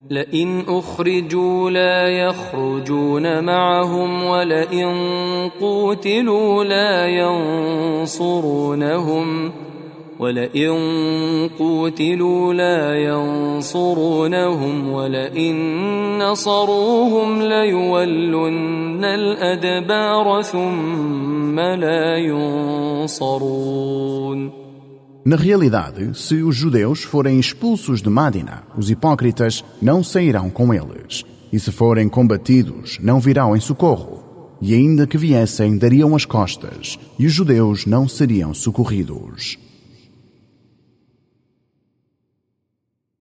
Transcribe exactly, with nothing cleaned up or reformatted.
لئن أخرجوا لا يخرجون معهم ولئن قوتلوا لا ينصرونهم ولئن قوتلوا لا ينصرونهم ولئن نصروهم ليولن الأدبار ثم لا ينصرون. Na realidade, se os judeus forem expulsos de Mádina, os hipócritas não sairão com eles. E se forem combatidos, não virão em socorro. E ainda que viessem, dariam as costas, e os judeus não seriam socorridos.